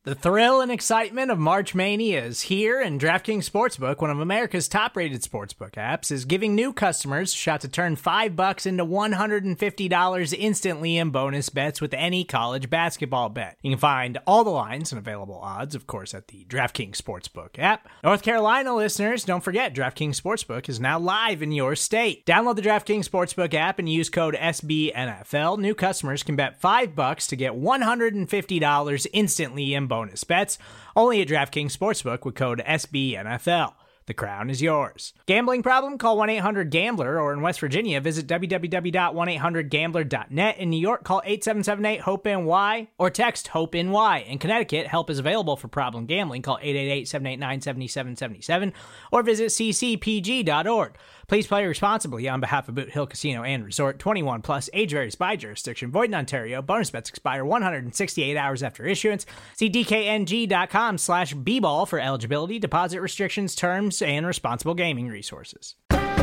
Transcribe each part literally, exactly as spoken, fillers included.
The thrill and excitement of March Mania is here, and DraftKings Sportsbook, one of America's top-rated sportsbook apps, is giving new customers a shot to turn five bucks into one hundred fifty dollars instantly in bonus bets with any college basketball bet. You can find all the lines and available odds, of course, at the DraftKings Sportsbook app. North Carolina listeners, don't forget, DraftKings Sportsbook is now live in your state. Download the DraftKings Sportsbook app and use code S B N F L. New customers can bet five bucks to get one hundred fifty dollars instantly in bonus bets, only at DraftKings Sportsbook with code S B N F L. The crown is yours. Gambling problem? Call one eight hundred gambler, or in West Virginia, visit w w w dot one eight hundred gambler dot net. In New York, call eight seven seven eight hope N Y or text HOPE-NY. In Connecticut, help is available for problem gambling. Call eight eight eight, seven eight nine, seven seven seven seven or visit c c p g dot org. Please play responsibly on behalf of Boot Hill Casino and Resort. twenty-one plus, age varies by jurisdiction. Void in Ontario. Bonus bets expire one hundred sixty-eight hours after issuance. See d k n g dot com slash b ball for eligibility, deposit restrictions, terms, and responsible gaming resources.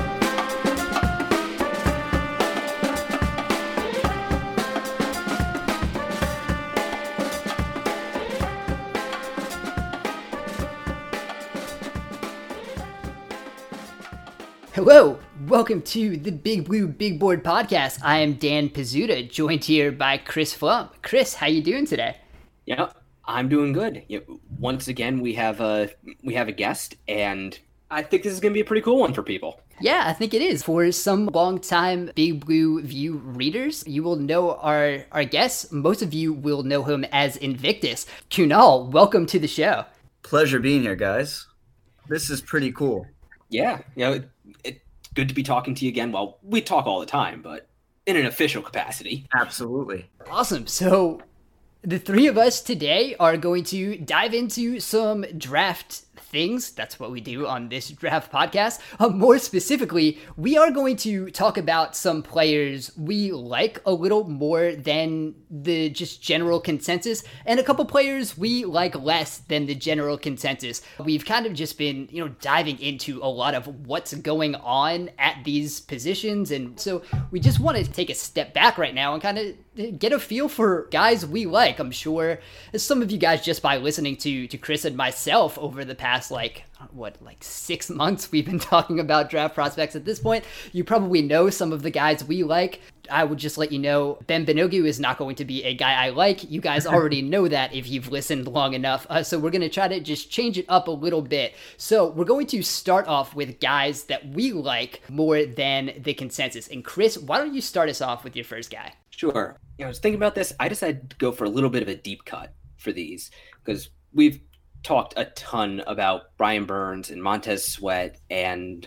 Hello, welcome to the Big Blue Big Board Podcast. I am Dan Pizzuta, joined here by Chris Flump. Chris, how you doing today? Yeah, I'm doing good. You know, once again, we have a we have a guest, and I think this is going to be a pretty cool one for people. Yeah, I think it is. For some long-time Big Blue View readers, you will know our, our guest. Most of you will know him as Invictus. Kunal, welcome to the show. Pleasure being here, guys. This is pretty cool. Yeah, you know, it, it's good to be talking to you again. Well, we talk all the time, but in an official capacity. Absolutely. Awesome. So the three of us today are going to dive into some draft things. That's what we do on this draft podcast. Uh, more specifically, we are going to talk about some players we like a little more than the just general consensus, and a couple players we like less than the general consensus. We've kind of just been, you know, diving into a lot of what's going on at these positions, and so we just want to take a step back right now and kind of get a feel for guys we like. I'm sure some of you guys, just by listening to to Chris and myself over the past like what like six months we've been talking about draft prospects at this point, you probably know some of the guys we like. I would just let you know Ben Banogu is not going to be a guy I like. You guys already know that if you've listened long enough. Uh, so we're going to try to just change it up a little bit. So we're going to start off with guys that we like more than the consensus. And Chris, why don't you start us off with your first guy? Sure. You know, I was thinking about this. I decided to go for a little bit of a deep cut for these because we've talked a ton about Brian Burns and Montez Sweat and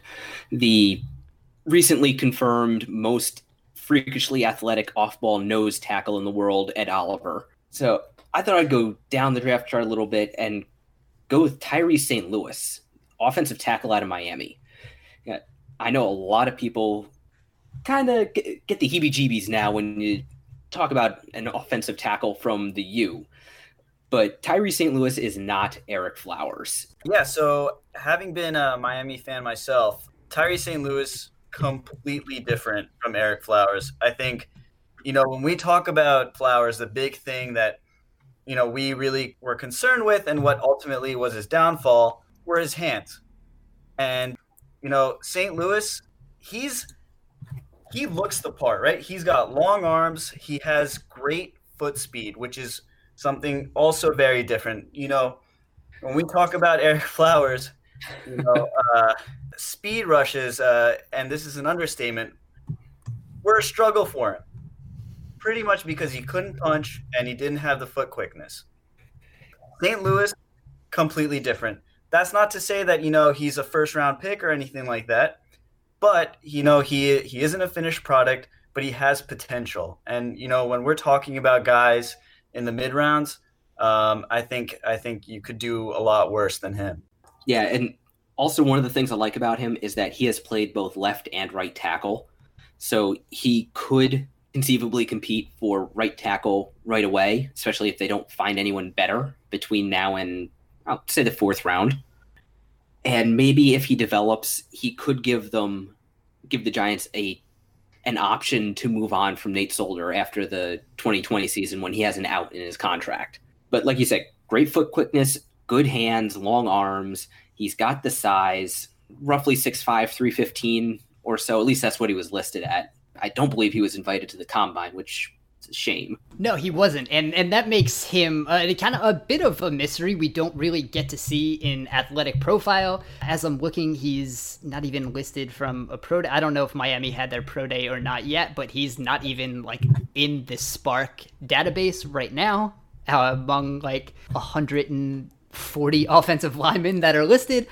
the recently confirmed most freakishly athletic off-ball nose tackle in the world, Ed Oliver. So I thought I'd go down the draft chart a little bit and go with Tyrese Saint Louis, offensive tackle out of Miami. Yeah, I know a lot of people kind of get, get the heebie-jeebies now when you talk about an offensive tackle from the U. But Tyrese Saint Louis is not Ereck Flowers. Yeah, so having been a Miami fan myself, Tyrese Saint Louis, completely different from Ereck Flowers. I think, you know, when we talk about Flowers, the big thing that, you know, we really were concerned with and what ultimately was his downfall were his hands. And, you know, Saint Louis, he's he looks the part, right? He's got long arms. He has great foot speed, which is something also very different. You know, when we talk about Ereck Flowers, you know, uh, speed rushes, uh, and this is an understatement, were a struggle for him. Pretty much because he couldn't punch and he didn't have the foot quickness. Saint Louis, completely different. That's not to say that, you know, he's a first round pick or anything like that, but, you know, he he isn't a finished product, but he has potential. And, you know, when we're talking about guys in the mid rounds, um, I think I think you could do a lot worse than him. Yeah, and also one of the things I like about him is that he has played both left and right tackle. So he could conceivably compete for right tackle right away, especially if they don't find anyone better between now and, I'll say, the fourth round. And maybe if he develops, he could give them, give the Giants a an option to move on from Nate Solder after the twenty twenty season when he has an out in his contract. But like you said, great foot quickness, good hands, long arms. He's got the size, roughly six five, three fifteen or so. At least that's what he was listed at. I don't believe he was invited to the combine, which is a shame. No, he wasn't. And and that makes him uh, kind of a bit of a mystery we don't really get to see in Athletic Profile. As I'm looking, he's not even listed from a pro day. I don't know if Miami had their pro day or not yet, but he's not even like in the Spark database right now uh, among like one hundred forty offensive linemen that are listed.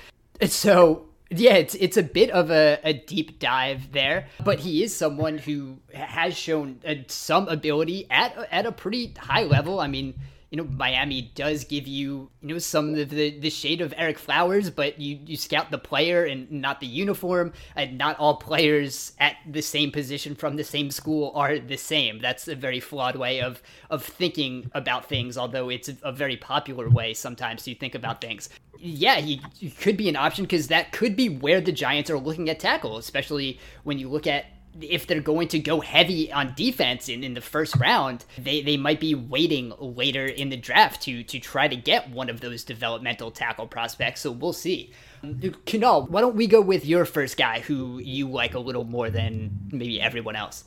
So yeah, it's it's a bit of a, a deep dive there, but he is someone who has shown uh, some ability at at a pretty high level. I mean, you know, Miami does give you, you know, some of the, the shade of Ereck Flowers, but you, you scout the player and not the uniform, and not all players at the same position from the same school are the same. That's a very flawed way of, of thinking about things, although it's a, a very popular way sometimes to think about things. Yeah, he, he could be an option because that could be where the Giants are looking at tackle, especially when you look at if they're going to go heavy on defense in, in the first round, they, they might be waiting later in the draft to to try to get one of those developmental tackle prospects. So we'll see. Kunal, why don't we go with your first guy who you like a little more than maybe everyone else?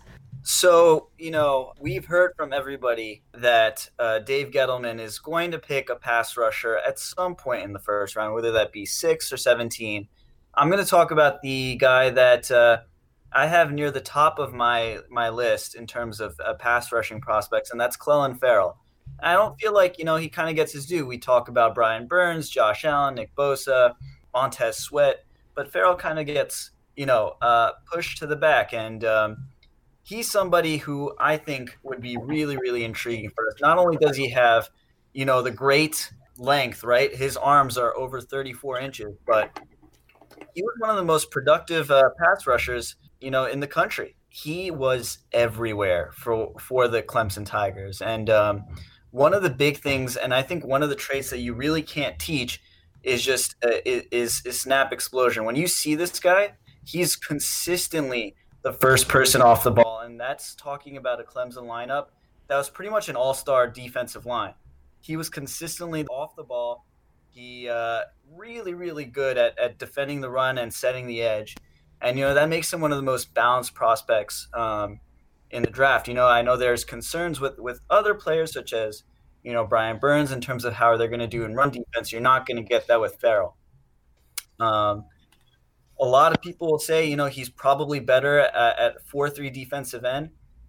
So, you know, we've heard from everybody that uh, Dave Gettleman is going to pick a pass rusher at some point in the first round, whether that be six or seventeen. I'm going to talk about the guy that uh, I have near the top of my my list in terms of uh, pass rushing prospects, and that's Clelin Ferrell. I don't feel like, you know, he kind of gets his due. We talk about Brian Burns, Josh Allen, Nick Bosa, Montez Sweat, but Ferrell kind of gets, you know, uh, pushed to the back, and um, he's somebody who I think would be really, really intriguing for us. Not only does he have, you know, the great length, right? His arms are over thirty-four inches, but he was one of the most productive uh, pass rushers, you know, in the country. He was everywhere for for the Clemson Tigers. And um, one of the big things, and I think one of the traits that you really can't teach is just uh, is, is snap explosion. When you see this guy, he's consistently the first person off the ball. And that's talking about a Clemson lineup that was pretty much an all-star defensive line. He was consistently off the ball. He uh, really, really good at, at defending the run and setting the edge. And, you know, that makes him one of the most balanced prospects um, in the draft. You know, I know there's concerns with, with other players such as, you know, Brian Burns in terms of how they're going to do in run defense. You're not going to get that with Ferrell. Um, a lot of people will say, you know, he's probably better at, at four three defensive end.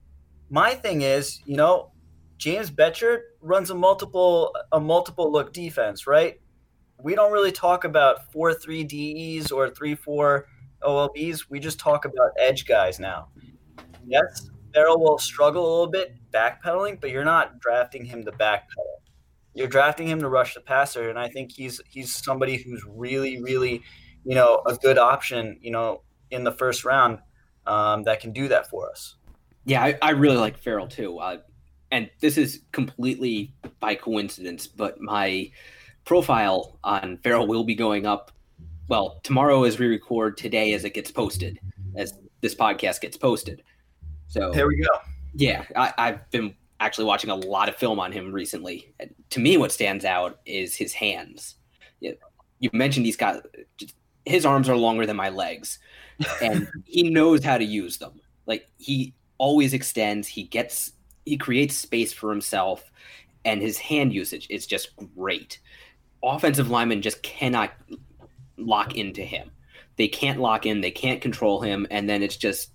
My thing is, you know, James Betcher runs a multiple a multiple look defense, right? We don't really talk about four three D Es or three four O L Bs. We just talk about edge guys now. Yes, Ferrell will struggle a little bit backpedaling, but you're not drafting him to backpedal. You're drafting him to rush the passer, and I think he's he's somebody who's really, really, you know, a good option, you know, in the first round um, that can do that for us. Yeah, I, I really like Ferrell too. Uh, and this is completely by coincidence, but my profile on Ferrell will be going up, well, tomorrow as we record, today as it gets posted, as this podcast gets posted. So there we go. Yeah, I, I've been actually watching a lot of film on him recently. And to me, what stands out is his hands. You mentioned he's got – his arms are longer than my legs, and he knows how to use them. Like, he always extends. He gets – he creates space for himself, and his hand usage is just great. Offensive linemen just cannot lock into him. They can't lock in. They can't control him, and then it's just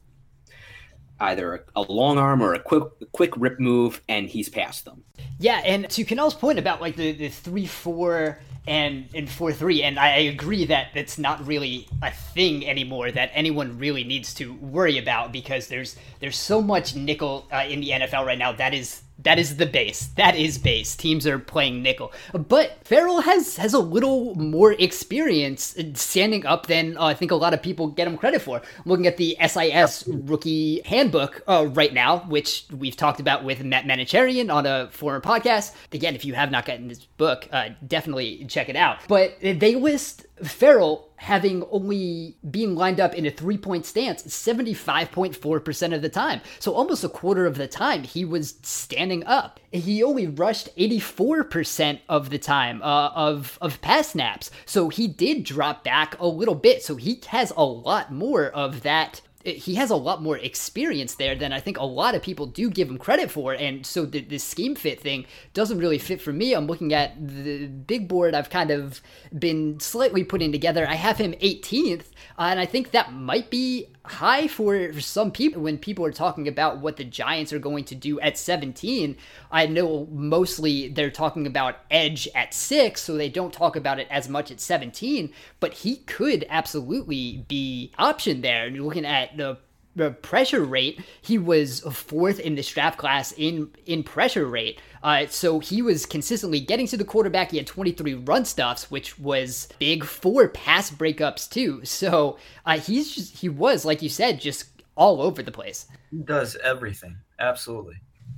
either a long arm or a quick quick rip move, and he's past them. Yeah, and to Kanal's point about like the, the three four and and four three, and I agree that it's not really a thing anymore that anyone really needs to worry about, because there's there's so much nickel uh, in the N F L right now. That is that is the base. That is base. Teams are playing nickel. But Ferrell has has a little more experience standing up than uh, I think a lot of people get him credit for. I'm looking at the S I S rookie handbook uh, right now, which we've talked about with Matt Manicherian on a former podcast. Again, if you have not gotten this book, uh, definitely check it out. But they list Ferrell, having only being lined up in a three-point stance seventy-five point four percent of the time. So almost a quarter of the time he was standing up. He only rushed eighty-four percent of the time uh, of, of pass snaps. So he did drop back a little bit. So he has a lot more of that. He has a lot more experience there than I think a lot of people do give him credit for. And so the, the scheme fit thing doesn't really fit for me. I'm looking at the big board I've kind of been slightly putting together. I have him eighteenth, uh, and I think that might be high for, for some people. When people are talking about what the Giants are going to do at seventeen, I know mostly they're talking about edge at six, so they don't talk about it as much at seventeen, but he could absolutely be option there. And you're looking at the the pressure rate, he was fourth in this draft class in in pressure rate. Uh, so he was consistently getting to the quarterback. He had twenty-three run stuffs, which was big for pass breakups too. So uh, he's just, he was, like you said, just all over the place. He does everything. Absolutely.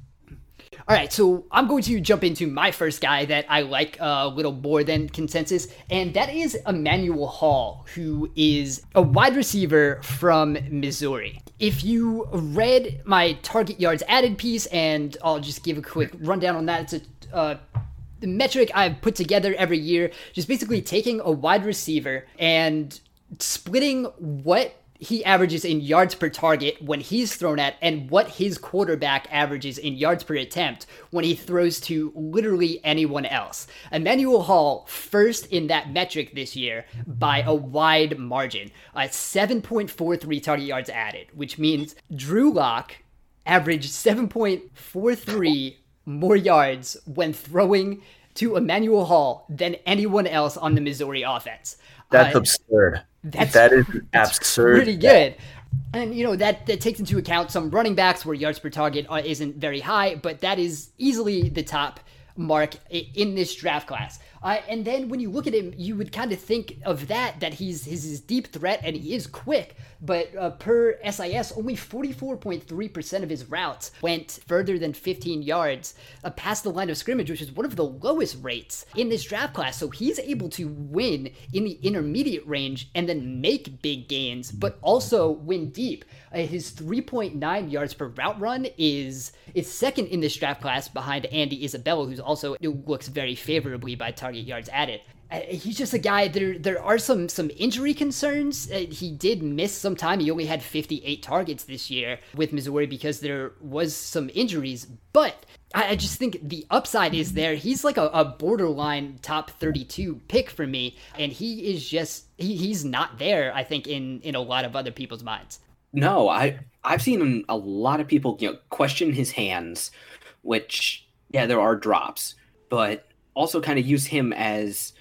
All right, so I'm going to jump into my first guy that I like a little more than consensus, and that is Emmanuel Hall, who is a wide receiver from Missouri. If you read my target yards added piece, and I'll just give a quick rundown on that, it's a uh, the metric I've put together every year, just basically taking a wide receiver and splitting what he averages in yards per target when he's thrown at and what his quarterback averages in yards per attempt when he throws to literally anyone else. Emmanuel Hall first in that metric this year by a wide margin, uh, seven point four three target yards added, which means Drew Lock averaged seven point four three more yards when throwing to Emmanuel Hall than anyone else on the Missouri offense. That's uh, absurd. That's, that is that's absurd. Pretty good. And, you know, that, that takes into account some running backs where yards per target are, isn't very high, but that is easily the top mark in this draft class. Uh, and then when you look at him, you would kind of think of that, that he's his, his deep threat and he is quick, but uh, per S I S, only forty-four point three percent of his routes went further than fifteen yards uh, past the line of scrimmage, which is one of the lowest rates in this draft class. So he's able to win in the intermediate range and then make big gains, but also win deep. Uh, his three point nine yards per route run is is second in this draft class behind Andy Isabella, who's also looks very favorably by target yards added. Uh, he's just a guy, there there are some some injury concerns. Uh, he did miss some time. He only had fifty-eight targets this year with Missouri because there was some injuries, but I, I just think the upside is there. He's like a, a borderline top thirty-two pick for me, and he is just, he, he's not there, I think, in, in a lot of other people's minds. No, I, I've seen a lot of people, you know, question his hands, which, yeah, there are drops, but also kind of use him as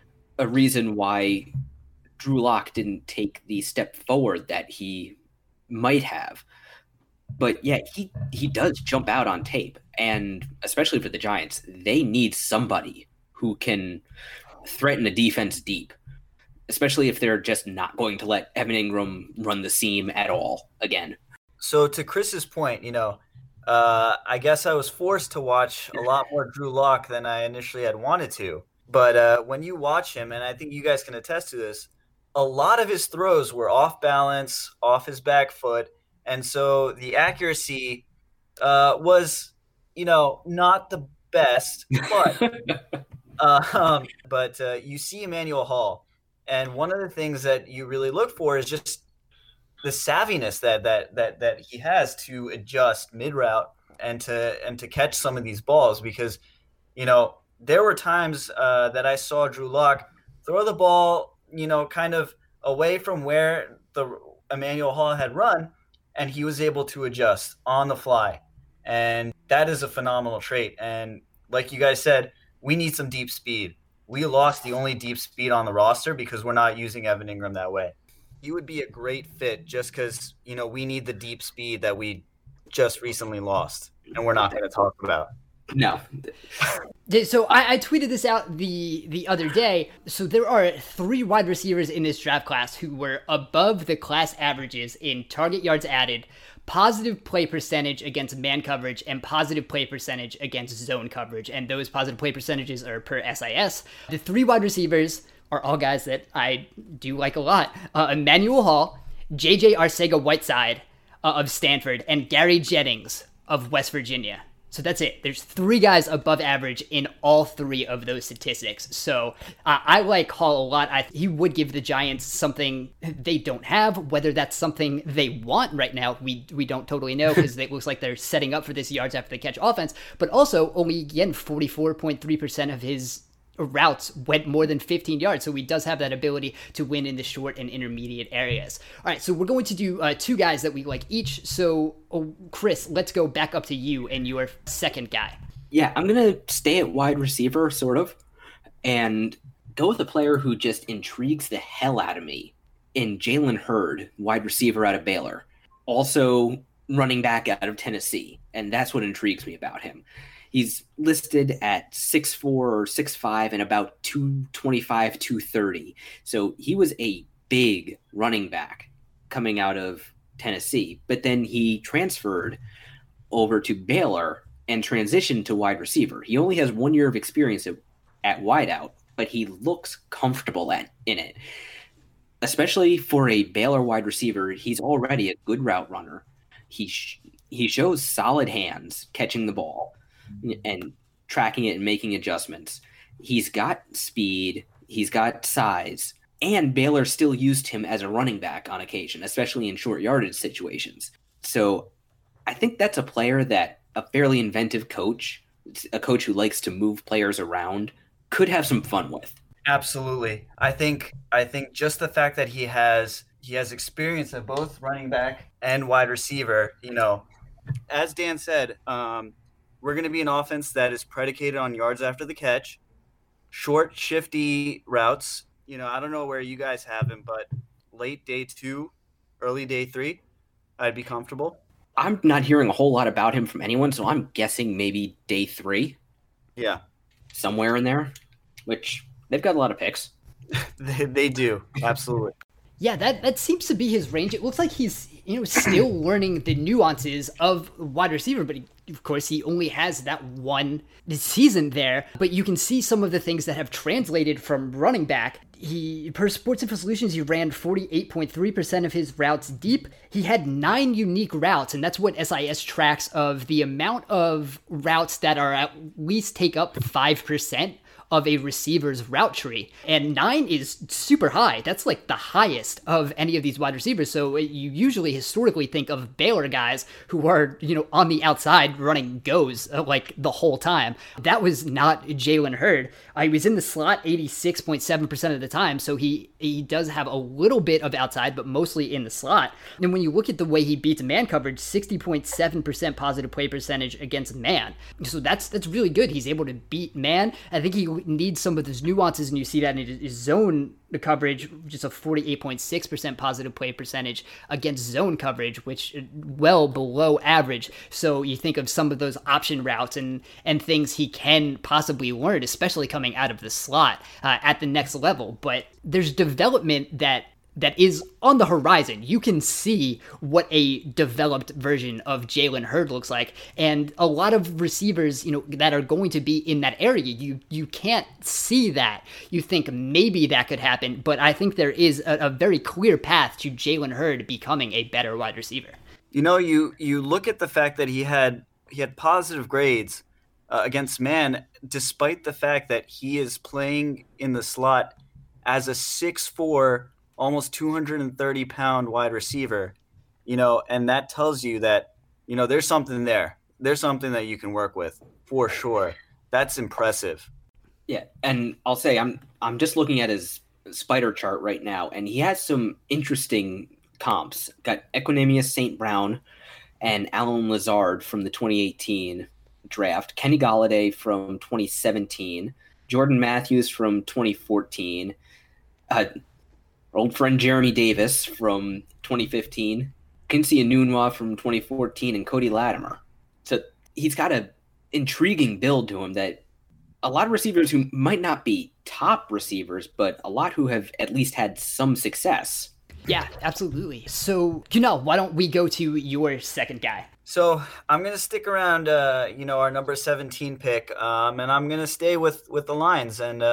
a reason why Drew Lock didn't take the step forward that he might have. But yeah, he, he does jump out on tape. And especially for the Giants, they need somebody who can threaten a defense deep, especially if they're just not going to let Evan Ingram run the seam at all again. So to Chris's point, you know, uh, I guess I was forced to watch a lot more Drew Lock than I initially had wanted to. But uh, when you watch him, and I think you guys can attest to this, a lot of his throws were off balance, off his back foot. And so the accuracy uh, was, you know, not the best. But, uh, um, but uh, you see Emmanuel Hall. And one of the things that you really look for is just the savviness that that that that he has to adjust mid route and to and to catch some of these balls, because, you know, there were times uh, that I saw Drew Lock throw the ball, you know, kind of away from where the Emmanuel Hall had run, and he was able to adjust on the fly. And that is a phenomenal trait. And like you guys said, we need some deep speed. We lost the only deep speed on the roster because we're not using Evan Ingram that way. He would be a great fit just because, you know, we need the deep speed that we just recently lost, and we're not going to talk about. No. So I, I tweeted this out the the other day. So there are three wide receivers in this draft class who were above the class averages in target yards added, positive play percentage against man coverage, and positive play percentage against zone coverage. And those positive play percentages are per S I S. The three wide receivers are all guys that I do like a lot. Uh, Emmanuel Hall, J J Arcega-Whiteside uh, of Stanford, and Gary Jennings of West Virginia. So that's it. There's three guys above average in all three of those statistics. So uh, I like Hall a lot. I, he would give the Giants something they don't have. Whether that's something they want right now, we we don't totally know, because it looks like they're setting up for this yards after the catch offense. But also, only, again, forty-four point three percent of his routes went more than fifteen yards, so he does have that ability to win in the short and intermediate areas. All right, so we're going to do uh, two guys that we like each. So, oh, Chris, let's go back up to you and your second guy. Yeah, I'm going to stay at wide receiver, sort of, and go with a player who just intrigues the hell out of me in Jalen Hurd, wide receiver out of Baylor. Also running back out of Tennessee, and that's what intrigues me about him. He's listed at six four or six five and about two twenty-five, two thirty. So he was a big running back coming out of Tennessee, but then he transferred over to Baylor and transitioned to wide receiver. He only has one year of experience at, at wideout, but he looks comfortable at, in it. Especially for a Baylor wide receiver, he's already a good route runner. He sh- he shows solid hands catching the ball and tracking it and making adjustments. He's got speed, he's got size, and Baylor still used him as a running back on occasion, especially in short yardage situations. So I think that's a player that a fairly inventive coach, a coach who likes to move players around, could have some fun with. Absolutely. I think I think just the fact that he has he has experience at both running back and wide receiver, you know, as Dan said, um, we're going to be an offense that is predicated on yards after the catch, short, shifty routes. You know, I don't know where you guys have him, but late day two, early day three, I'd be comfortable. I'm not hearing a whole lot about him from anyone, so I'm guessing maybe day three. Yeah. Somewhere in there, which they've got a lot of picks. they, they do. Absolutely. Yeah, that, that seems to be his range. It looks like he's, you know, still learning the nuances of wide receiver, but he, of course he only has that one season there. But you can see some of the things that have translated from running back. He, per Sports Info Solutions, he ran forty-eight point three percent of his routes deep. He had nine unique routes, and that's what S I S tracks of the amount of routes that are at least take up five percent of a receiver's route tree. And nine is super high. That's like the highest of any of these wide receivers. So you usually historically think of Baylor guys who are, you know, on the outside running goes uh, like the whole time. That was not Jalen Hurd. Uh, he was in the slot eighty-six point seven percent of the time. So he, he does have a little bit of outside, but mostly in the slot. And when you look at the way he beats man coverage, sixty point seven percent positive play percentage against man. So that's, that's really good. He's able to beat man. I think he needs some of those nuances, and you see that in his zone coverage, just a forty-eight point six percent positive play percentage against zone coverage, which well below average. So you think of some of those option routes and and things he can possibly learn, especially coming out of the slot uh, at the next level. But there's development that that is on the horizon. You can see what a developed version of Jalen Hurd looks like. And a lot of receivers, you know, that are going to be in that area, you you can't see that. You think maybe that could happen, but I think there is a, a very clear path to Jalen Hurd becoming a better wide receiver. You know, you you look at the fact that he had he had positive grades uh, against man, despite the fact that he is playing in the slot as a six four, almost two hundred thirty pound wide receiver, you know, and that tells you that, you know, there's something there. There's something that you can work with for sure. That's impressive. Yeah. And I'll say I'm, I'm just looking at his spider chart right now, and he has some interesting comps. Got Equanimeous Saint Brown and Alan Lazard from the twenty eighteen draft, Kenny Golladay from twenty seventeen, Jordan Matthews from twenty fourteen, uh, old friend Jeremy Davis from twenty fifteen, Quincy Enunwa from twenty fourteen, and Cody Latimer. So he's got an intriguing build to him that a lot of receivers who might not be top receivers, but a lot who have at least had some success. Yeah, absolutely. So, you know, why don't we go to your second guy? So I'm going to stick around, uh, you know, our number seventeen pick, um, and I'm going to stay with, with the Lions. And uh,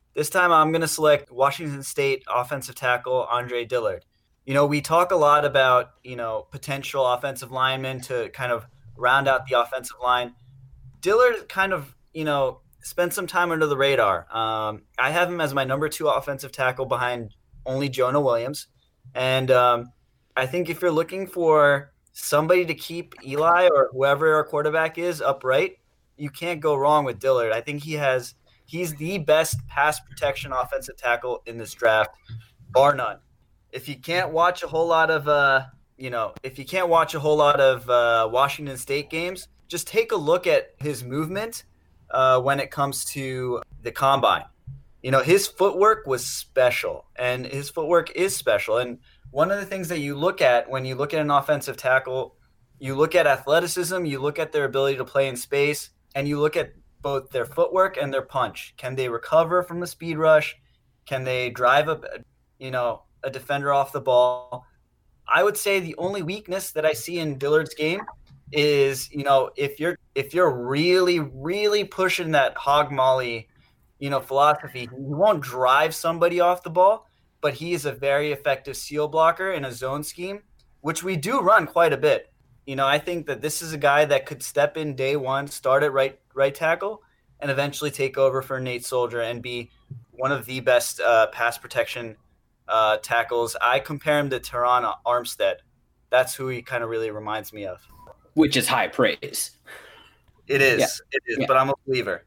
This time I'm going to select Washington State offensive tackle Andre Dillard. You know, we talk a lot about, you know, potential offensive linemen to kind of round out the offensive line. Dillard kind of, you know, spent some time under the radar. Um, I have him as my number two offensive tackle behind only Jonah Williams. And um, I think if you're looking for somebody to keep Eli or whoever our quarterback is upright, you can't go wrong with Dillard. I think he has he's the best pass protection offensive tackle in this draft, bar none. If you can't watch a whole lot of uh, you know, if you can't watch a whole lot of uh, Washington State games, just take a look at his movement uh, when it comes to the combine. You know, his footwork was special, and his footwork is special. And one of the things that you look at when you look at an offensive tackle, you look at athleticism, you look at their ability to play in space, and you look at both their footwork and their punch. Can they recover from a speed rush? Can they drive a, you know, a defender off the ball? I would say the only weakness that I see in Dillard's game is, you know, if you're if you're really, really pushing that hog molly, you know, philosophy, he won't drive somebody off the ball, but he is a very effective seal blocker in a zone scheme, which we do run quite a bit. You know, I think that this is a guy that could step in day one, start at right right tackle, and eventually take over for Nate Soldier and be one of the best uh, pass protection uh, tackles. I compare him to Teron Armstead. That's who he kind of really reminds me of. Which is high praise. It is. Yeah. It is, Yeah. But I'm a believer.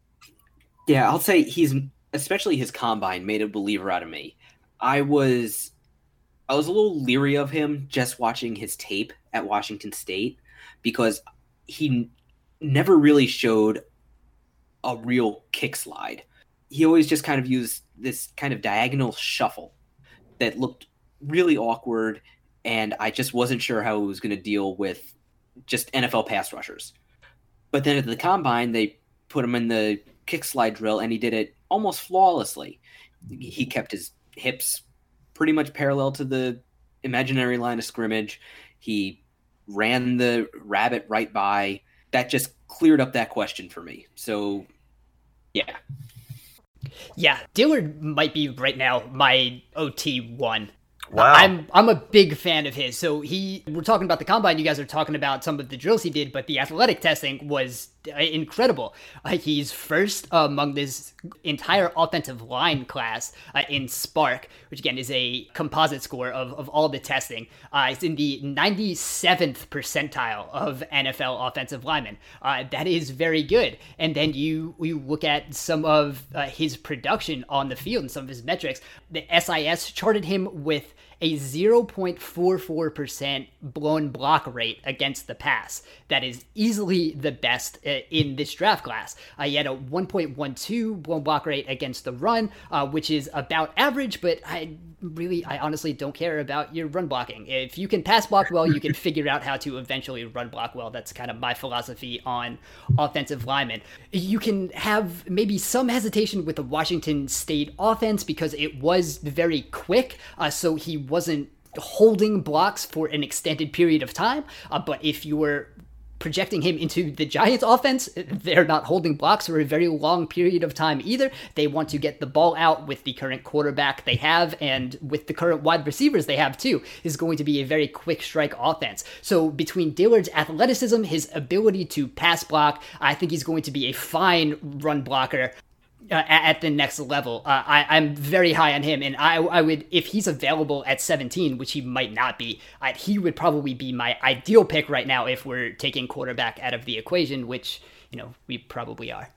Yeah, I'll say he's, especially his combine, made a believer out of me. I was I was a little leery of him just watching his tape at Washington State because he n- never really showed a real kick slide. He always just kind of used this kind of diagonal shuffle that looked really awkward, and I just wasn't sure how he was going to deal with just N F L pass rushers. But then at the combine, they put him in the kick slide drill, and he did it almost flawlessly. He kept his hips pretty much parallel to the imaginary line of scrimmage. He ran the rabbit right by. That just cleared up that question for me. So, yeah. Yeah, Dillard might be right now my O T one. Wow. I'm I'm a big fan of his. So he, we're talking about the combine. You guys are talking about some of the drills he did, but the athletic testing was incredible. Uh, he's first uh, among this entire offensive line class uh, in Spark, which again is a composite score of, of all the testing. Uh, it's in the ninety-seventh percentile of N F L offensive linemen. Uh, that is very good. And then you you look at some of uh, his production on the field and some of his metrics. The S I S charted him with a zero point four four percent blown block rate against the pass. That is easily the best uh, in this draft class. Uh, he had a one point one two blown block rate against the run, uh, which is about average, but I really, I honestly don't care about your run blocking. If you can pass block well, you can figure out how to eventually run block well. That's kind of my philosophy on offensive linemen. You can have maybe some hesitation with the Washington State offense because it was very quick, uh, so he wasn't holding blocks for an extended period of time. Uh, but if you were projecting him into the Giants offense, they're not holding blocks for a very long period of time either. They want to get the ball out with the current quarterback they have and with the current wide receivers they have too. Is going to be a very quick strike offense. So between Dillard's athleticism, his ability to pass block, I think he's going to be a fine run blocker. Uh, at the next level. Uh, I, I'm very high on him, and I, I would, if he's available at seventeen, which he might not be, I, he would probably be my ideal pick right now if we're taking quarterback out of the equation, which, you know, we probably are.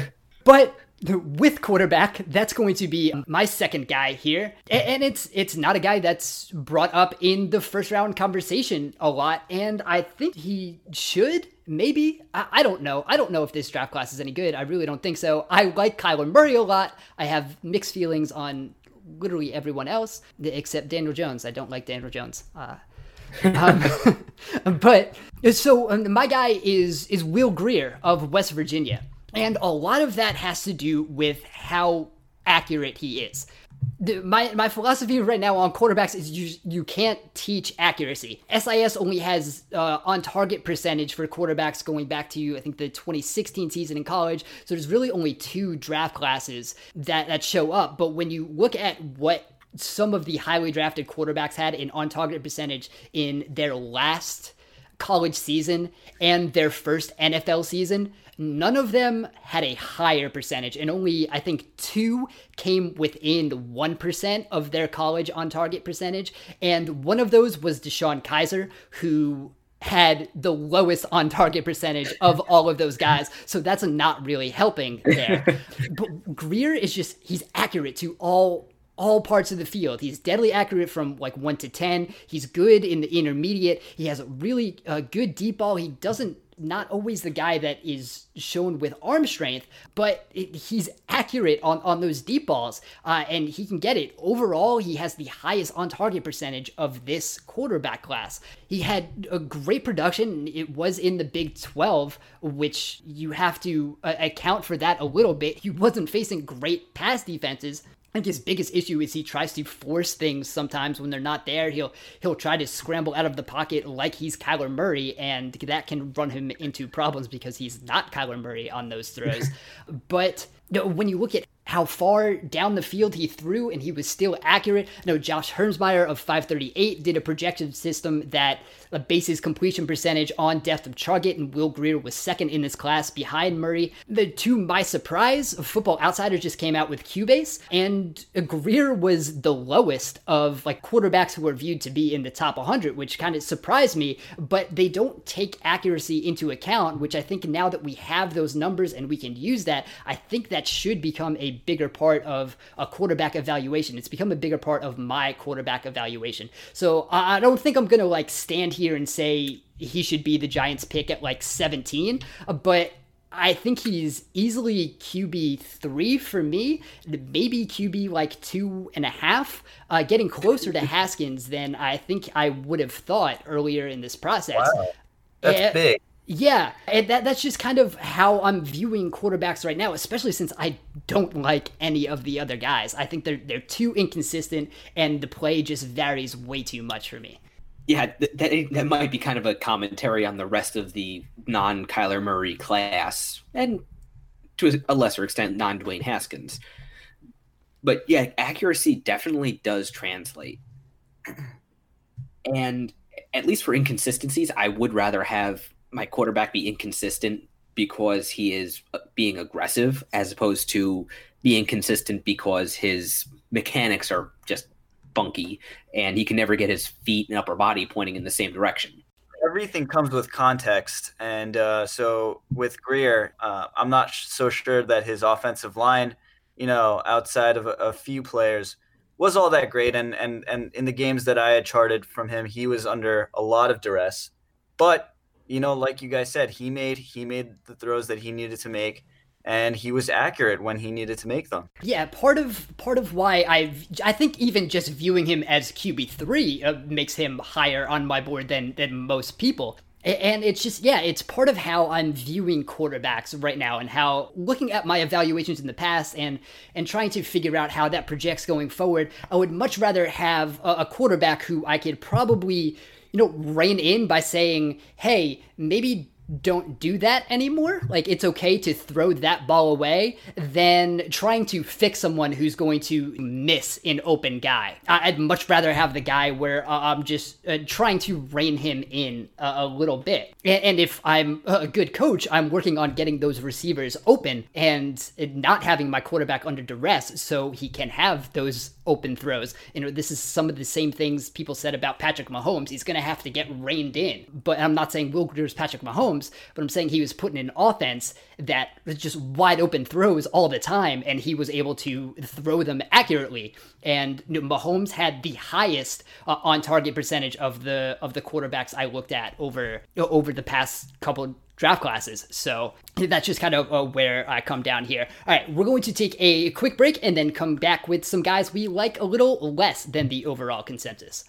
But the, with quarterback, that's going to be my second guy here, and, and it's it's not a guy that's brought up in the first round conversation a lot, and I think he should. Maybe. I, I don't know. I don't know if this draft class is any good. I really don't think so. I like Kyler Murray a lot. I have mixed feelings on literally everyone else except Daniel Jones. I don't like Daniel Jones. Uh, um, but so um, my guy is is Will Grier of West Virginia. And a lot of that has to do with how accurate he is. The, my my philosophy right now on quarterbacks is you you can't teach accuracy. S I S only has uh, on target percentage for quarterbacks going back to I think the twenty sixteen season in college. So there's really only two draft classes that that show up. But when you look at what some of the highly drafted quarterbacks had in on target percentage in their last college season and their first N F L season, none of them had a higher percentage, and only, I think, two came within one percent of their college on-target percentage, and one of those was Deshaun Kaiser, who had the lowest on-target percentage of all of those guys, so that's not really helping there. But Grier is just, he's accurate to all all parts of the field. He's deadly accurate from like one to ten. He's good in the intermediate. He has a really uh, good deep ball. He doesn't, not always the guy that is shown with arm strength, but it, he's accurate on, on those deep balls, uh, and he can get it. Overall, he has the highest on-target percentage of this quarterback class. He had a great production. It was in the Big twelve, which you have to uh, account for that a little bit. He wasn't facing great pass defenses. I think his biggest issue is he tries to force things sometimes when they're not there. He'll he'll try to scramble out of the pocket like he's Kyler Murray, and that can run him into problems because he's not Kyler Murray on those throws. But you know, when you look at how far down the field he threw and he was still accurate. No, Josh Hermsmeyer of five thirty-eight did a projection system that bases completion percentage on depth of target, and Will Grier was second in this class behind Murray. The, to my surprise, Football Outsiders just came out with Cubase, and Grier was the lowest of like quarterbacks who are viewed to be in the top one hundred, which kind of surprised me, but they don't take accuracy into account, which I think now that we have those numbers and we can use that, I think that should become a bigger part of a quarterback evaluation. It's become a bigger part of my quarterback evaluation. So I don't think I'm going to like stand here and say he should be the Giants pick at like seventeen, but I think he's easily Q B three for me, maybe Q B like two and a half, uh, getting closer to Haskins than I think I would have thought earlier in this process. Wow. That's and, big. Yeah, and that that's just kind of how I'm viewing quarterbacks right now, especially since I don't like any of the other guys. I think they're they're too inconsistent, and the play just varies way too much for me. Yeah, that, that that might be kind of a commentary on the rest of the non-Kyler Murray class, and to a lesser extent, non-Dwayne Haskins. But yeah, accuracy definitely does translate. And at least for inconsistencies, I would rather have my quarterback be inconsistent because he is being aggressive as opposed to being consistent because his mechanics are just funky and he can never get his feet and upper body pointing in the same direction. Everything comes with context. And uh, so with Grier, uh, I'm not so sure that his offensive line, you know, outside of a, a few players, was all that great. And, and, and in the games that I had charted from him, he was under a lot of duress. But you know, like you guys said, he made he made the throws that he needed to make, and he was accurate when he needed to make them. Yeah, part of part of why I I think even just viewing him as Q B three uh, makes him higher on my board than than most people. And it's just, yeah, it's part of how I'm viewing quarterbacks right now, and how looking at my evaluations in the past and and trying to figure out how that projects going forward, I would much rather have a, a quarterback who I could probably, you know, rein in by saying, hey, maybe don't do that anymore. Like, it's okay to throw that ball away than trying to fix someone who's going to miss an open guy. I'd much rather have the guy where uh, I'm just uh, trying to rein him in a, a little bit. And, and if I'm a good coach, I'm working on getting those receivers open and not having my quarterback under duress so he can have those open throws. You know, this is some of the same things people said about Patrick Mahomes. He's going to have to get reined in. But I'm not saying Will Grier's Patrick Mahomes, but I'm saying he was put in an offense that was just wide open throws all the time, and he was able to throw them accurately. And you know, Mahomes had the highest uh, on-target percentage of the of the quarterbacks I looked at over over the past couple draft classes. So that's just kind of uh, where I come down here. All right, we're going to take a quick break and then come back with some guys we like a little less than the overall consensus.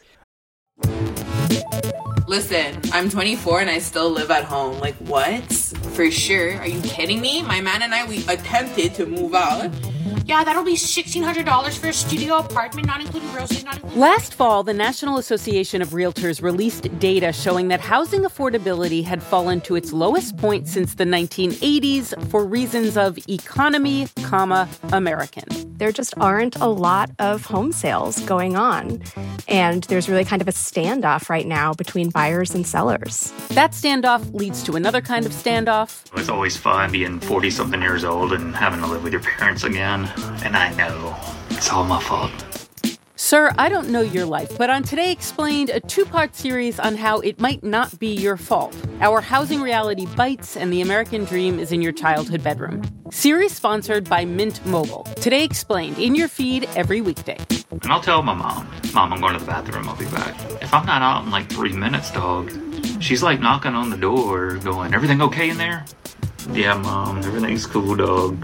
Listen, I'm twenty-four and I still live at home. Like, what? For sure. Are you kidding me? My man and I, we attempted to move out Yeah, that'll be sixteen hundred dollars for a studio apartment, not including groceries, not including... Last fall, the National Association of Realtors released data showing that housing affordability had fallen to its lowest point since the nineteen eighties for reasons of economy, comma, American. There just aren't a lot of home sales going on. And there's really kind of a standoff right now between buyers and sellers. That standoff leads to another kind of standoff. It's always fun being forty-something years old and having to live with your parents again. And I know it's all my fault. Sir, I don't know your life, but on Today Explained, a two-part series on how it might not be your fault. Our housing reality bites and the American dream is in your childhood bedroom. Series sponsored by Mint Mobile. Today Explained, in your feed every weekday. And I'll tell my mom, Mom, I'm going to the bathroom, I'll be back. If I'm not out in like three minutes, dog, she's like knocking on the door going, everything okay in there? Yeah, Mom, everything's cool, dog.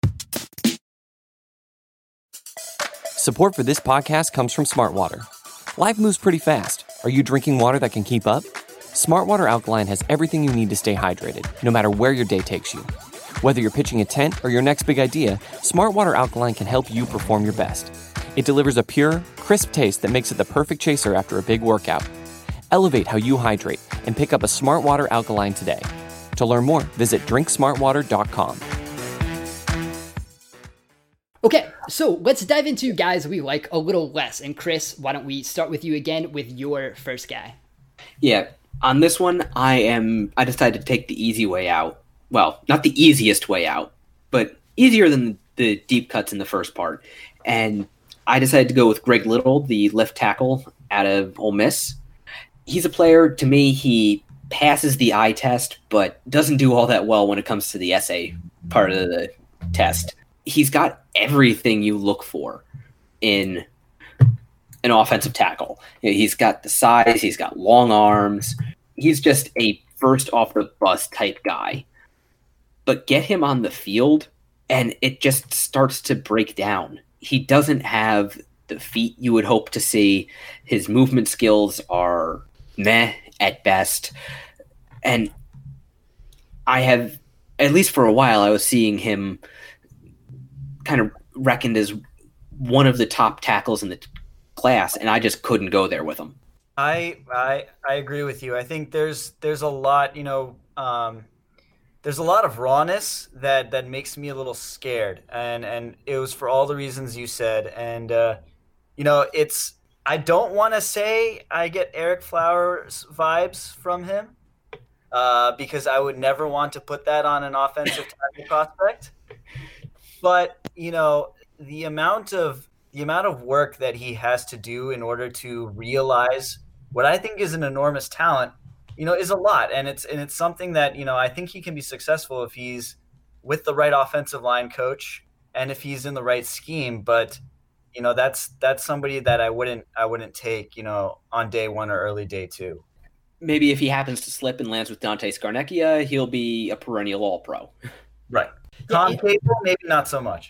Support for this podcast comes from Smartwater. Life moves pretty fast. Are you drinking water that can keep up? Smartwater Alkaline has everything you need to stay hydrated, no matter where your day takes you. Whether you're pitching a tent or your next big idea, Smartwater Alkaline can help you perform your best. It delivers a pure, crisp taste that makes it the perfect chaser after a big workout. Elevate how you hydrate and pick up a Smartwater Alkaline today. To learn more, visit drink smartwater dot com. Okay, so let's dive into guys we like a little less. And Chris, why don't we start with you again with your first guy? Yeah, on this one, I am. I decided to take the easy way out. Well, not the easiest way out, but easier than the deep cuts in the first part. And I decided to go with Greg Little, the left tackle out of Ole Miss. He's a player, to me, he passes the eye test, but doesn't do all that well when it comes to the essay part of the test. He's got everything you look for in an offensive tackle. You know, he's got the size, he's got long arms. He's just a first off the bus type guy. But get him on the field, and it just starts to break down. He doesn't have the feet you would hope to see. His movement skills are meh at best. And I have, at least for a while, I was seeing him kind of reckoned as one of the top tackles in the t- class, and I just couldn't go there with him. I I I agree with you. I think there's there's a lot, you know, um, there's a lot of rawness that that makes me a little scared, and and it was for all the reasons you said. And uh, you know, it's I don't want to say I get Ereck Flowers vibes from him, uh, because I would never want to put that on an offensive tackle prospect. But, you know, the amount of the amount of work that he has to do in order to realize what I think is an enormous talent, you know, is a lot. And it's and it's something that, you know, I think he can be successful if he's with the right offensive line coach and if he's in the right scheme. But, you know, that's that's somebody that I wouldn't I wouldn't take, you know, on day one or early day two. Maybe if he happens to slip and lands with Dante Scarnecchia, he'll be a perennial All-Pro. Right. Tom Cable, maybe not so much.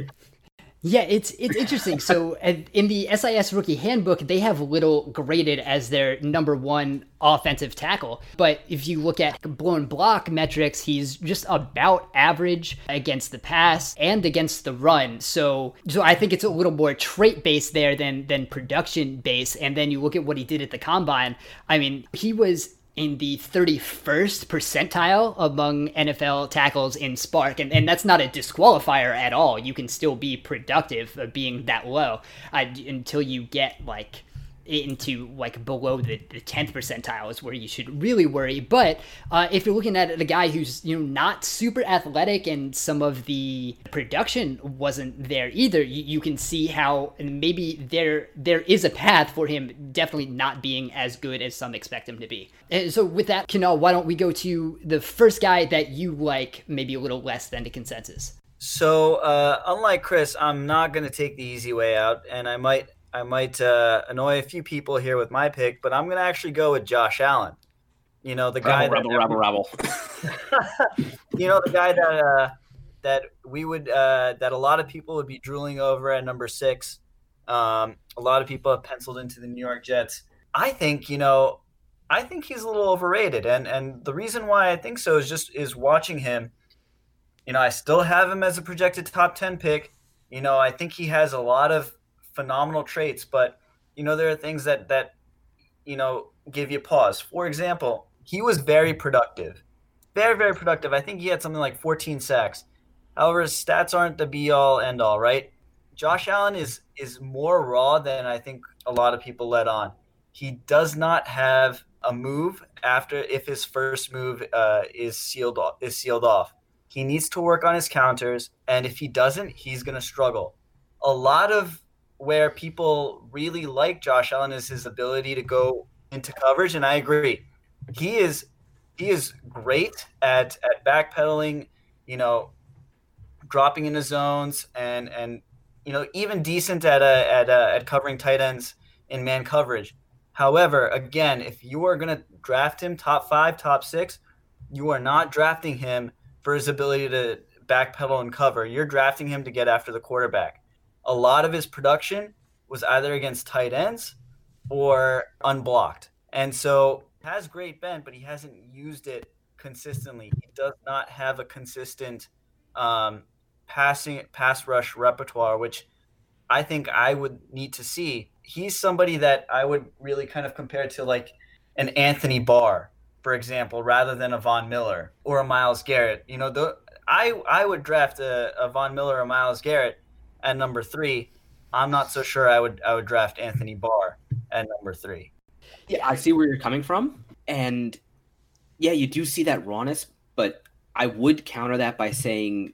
Yeah, it's it's interesting. So in the S I S rookie handbook, they have Little graded as their number one offensive tackle. But if you look at blown block metrics, he's just about average against the pass and against the run. So so I think it's a little more trait based there than than production based. And then you look at what he did at the combine. I mean, he was in the thirty-first percentile among N F L tackles in Spark. And, and that's not a disqualifier at all. You can still be productive uh, being that low uh, until you get like into like below the, the tenth percentile is where you should really worry. But uh, if you're looking at a guy who's, you know, not super athletic and some of the production wasn't there either, you, you can see how maybe there there is a path for him definitely not being as good as some expect him to be. And so with that, Kunal, why don't we go to the first guy that you like maybe a little less than the consensus? So uh, unlike Chris, I'm not going to take the easy way out, and I might I might uh, annoy a few people here with my pick, but I'm going to actually go with Josh Allen. You know, the guy rabble, that rabble, rabble, rabble. You know, the guy that uh, that we would uh, that a lot of people would be drooling over at number six. Um, a lot of people have penciled into the New York Jets. I think, you know, I think he's a little overrated, and and the reason why I think so is just is watching him. You know, I still have him as a projected top ten pick, You know, I think he has a lot of phenomenal traits, but, you know, there are things that, that, you know, give you pause. For example, he was very productive, very, very productive. I think he had something like fourteen sacks. However, his stats aren't the be all end all, right? Josh Allen is, is more raw than I think a lot of people let on. He does not have a move after if his first move uh, is sealed off, is sealed off. He needs to work on his counters, and if he doesn't, he's going to struggle. A lot of where people really like Josh Allen is his ability to go into coverage, and I agree. He is he is great at at backpedaling, you know, dropping into zones, and and you know, even decent at a, at a, at covering tight ends in man coverage. However, again, if you are going to draft him top five, top six, you are not drafting him for his ability to backpedal and cover. You're drafting him to get after the quarterback. A lot of his production was either against tight ends or unblocked. And so he has great bend, but he hasn't used it consistently. He does not have a consistent um, passing pass rush repertoire, which I think I would need to see. He's somebody that I would really kind of compare to like an Anthony Barr, for example, rather than a Von Miller or a Myles Garrett. You know, the, I I would draft a, a Von Miller or Myles Garrett at number three. I'm not so sure I would I would draft Anthony Barr at number three. Yeah, I see where you're coming from, and yeah, you do see that rawness, but I would counter that by saying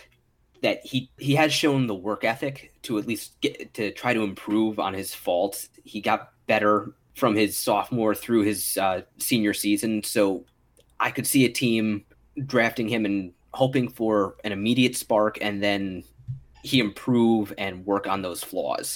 that he he has shown the work ethic to at least get to try to improve on his faults. He got better from his sophomore through his uh, senior season. So I could see a team drafting him and hoping for an immediate spark, and then he improve and work on those flaws.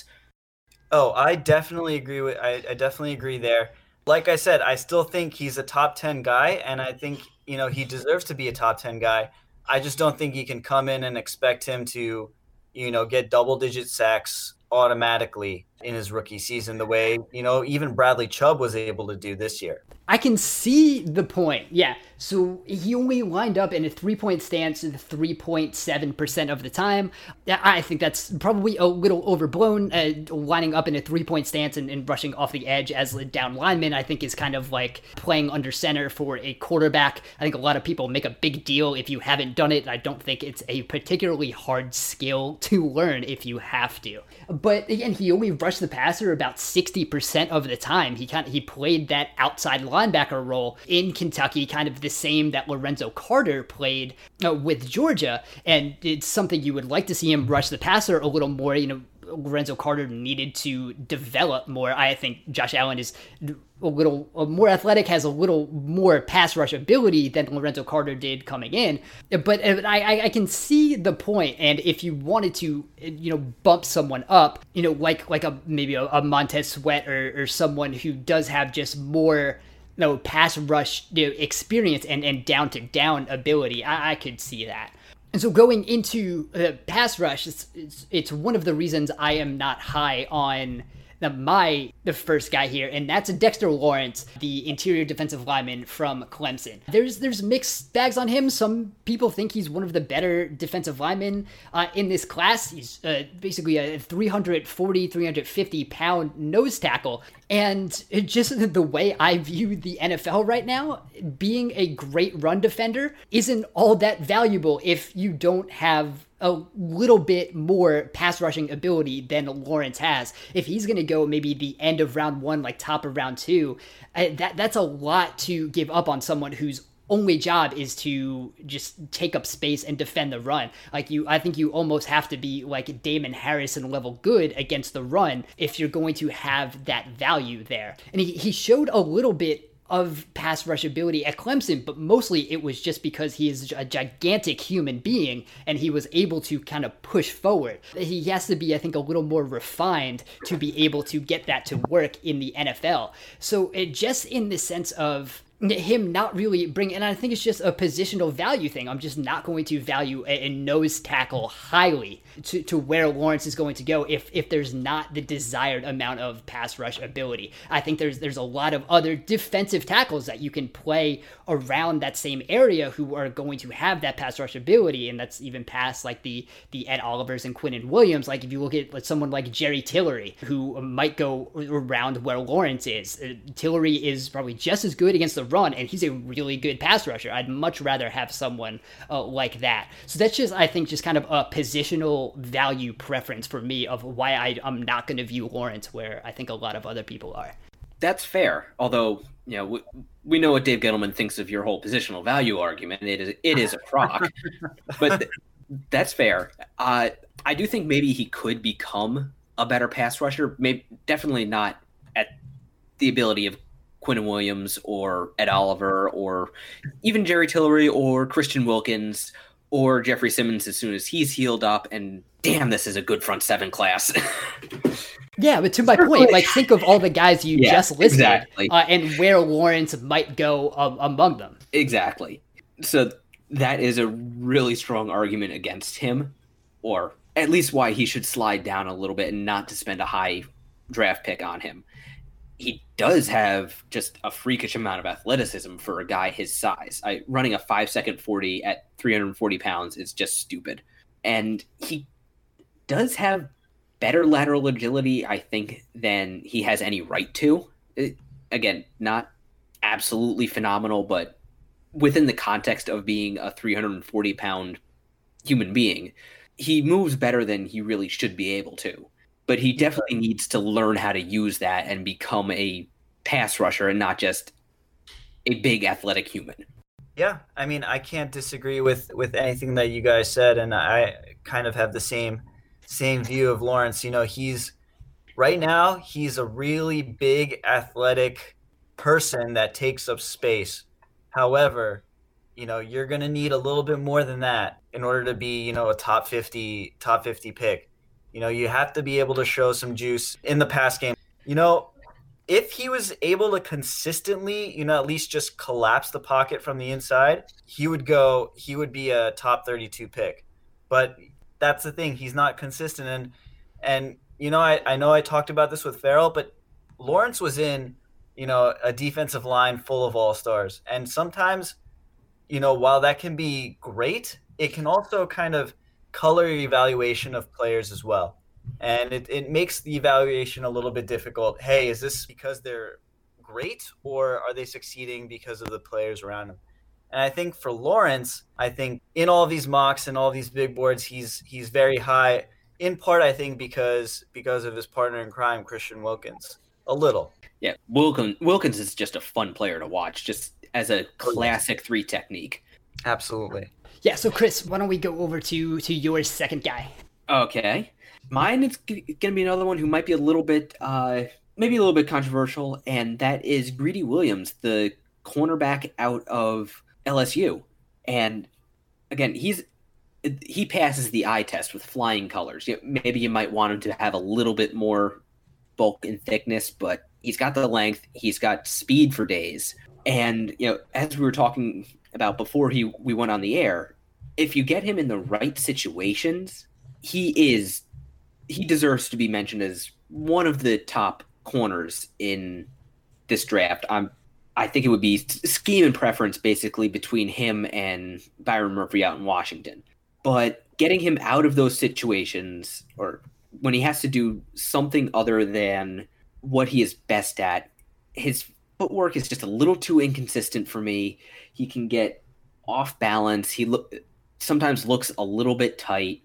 Oh, I definitely agree with, I, I definitely agree there. Like I said, I still think he's a top ten guy, and I think, you know, he deserves to be a top ten guy. I just don't think you can come in and expect him to, you know, get double digit sacks automatically in his rookie season the way, you know, even Bradley Chubb was able to do this year. I can see the point. Yeah. So he only lined up in a three-point stance three point seven percent of the time. I think that's probably a little overblown. Uh, lining up in a three-point stance and, and rushing off the edge as a down lineman, I think, is kind of like playing under center for a quarterback. I think a lot of people make a big deal if you haven't done it. I don't think it's a particularly hard skill to learn if you have to. But again, he only rushed the passer about sixty percent of the time. He kind of, he played that outside linebacker role in Kentucky, kind of the same that Lorenzo Carter played uh, with Georgia. And it's something you would like to see him rush the passer a little more. You know, Lorenzo Carter needed to develop more. I think Josh Allen is a little more athletic, has a little more pass rush ability than Lorenzo Carter did coming in. But I, I can see the point. And if you wanted to, you know, bump someone up, you know, like like a maybe a, a Montez Sweat or, or someone who does have just more, you know, pass rush, you know, experience and, and down to down ability, I, I could see that. And so going into uh, pass rush, it's, it's it's one of the reasons I am not high on the, my the first guy here, and that's Dexter Lawrence, the interior defensive lineman from Clemson. There's there's mixed bags on him. Some people think he's one of the better defensive linemen uh, in this class. He's uh, basically a three forty, three fifty pound nose tackle. And it just the way I view the N F L right now, being a great run defender isn't all that valuable if you don't have a little bit more pass rushing ability than Lawrence has. If he's going to go maybe the end of round one, like top of round two, I, that that's a lot to give up on someone whose only job is to just take up space and defend the run. Like you, I think you almost have to be like Damon Harrison level good against the run if you're going to have that value there. And he, he showed a little bit of pass rush ability at Clemson, but mostly it was just because he is a gigantic human being and he was able to kind of push forward. He has to be, I think, a little more refined to be able to get that to work in the N F L. So it just in the sense of him not really bring, and I think it's just a positional value thing. I'm just not going to value a, a nose tackle highly to, to where Lawrence is going to go if if there's not the desired amount of pass rush ability. I think there's there's a lot of other defensive tackles that you can play around that same area who are going to have that pass rush ability, and that's even past like the the Ed Olivers and Quinnen Williams. Like if you look at like, someone like Jerry Tillery, who might go around where Lawrence is. Uh, Tillery is probably just as good against the run, and he's a really good pass rusher. I'd much rather have someone uh, like that. So that's just, I think, just kind of a positional value preference for me of why I, I'm not going to view Lawrence where I think a lot of other people are. That's fair. Although, you know, we, we know what Dave Gettleman thinks of your whole positional value argument. It is it is a crock, but th- that's fair. Uh, I do think maybe he could become a better pass rusher. Maybe definitely not at the ability of Quinnen Williams or Ed Oliver or even Jerry Tillery or Christian Wilkins or Jeffrey Simmons as soon as he's healed up. And damn, this is a good front seven class. Yeah, but to my point, like think of all the guys you yeah, just listed exactly. uh, and where Lawrence might go um, among them. Exactly. So that is a really strong argument against him, or at least why he should slide down a little bit and not to spend a high draft pick on him. He does have just a freakish amount of athleticism for a guy his size. I, running a five second forty at three hundred forty pounds is just stupid. And he does have better lateral agility, I think, than he has any right to. It, again, not absolutely phenomenal, but within the context of being a three hundred forty pound human being, he moves better than he really should be able to. But he definitely needs to learn how to use that and become a pass rusher and not just a big athletic human. Yeah, I mean, I can't disagree with, with anything that you guys said, and I kind of have the same same view of Lawrence. You know, he's right now he's a really big athletic person that takes up space. However, you know, you're going to need a little bit more than that in order to be, you know, a top fifty top fifty pick. You know, you have to be able to show some juice in the pass game. You know, if he was able to consistently, you know, at least just collapse the pocket from the inside, he would go, he would be a top thirty-two pick. But that's the thing. He's not consistent. And, and you know, I, I know I talked about this with Farrell, but Lawrence was in, you know, a defensive line full of all-stars. And sometimes, you know, while that can be great, it can also kind of color evaluation of players as well. And it, it makes the evaluation a little bit difficult. Hey, is this because they're great or are they succeeding because of the players around them? And I think for Lawrence, I think in all these mocks and all these big boards, he's he's very high, in part, I think, because because of his partner in crime, Christian Wilkins. A little. Yeah, Wilkins, Wilkins is just a fun player to watch, just as a classic three technique. Absolutely. Yeah, so Chris, why don't we go over to, to your second guy? Okay. Mine is g- going to be another one who might be a little bit, uh, maybe a little bit controversial, and that is Greedy Williams, the cornerback out of L S U. And again, he's he passes the eye test with flying colors. Maybe you might want him to have a little bit more bulk and thickness, but he's got the length, he's got speed for days. And, you know, as we were talking about before he we went on the air, if you get him in the right situations, he is he deserves to be mentioned as one of the top corners in this draft. I'm I think it would be scheme and preference basically between him and Byron Murphy out in Washington. But getting him out of those situations, or when he has to do something other than what he is best at, his footwork is just a little too inconsistent for me. He can get off balance. He look sometimes looks a little bit tight,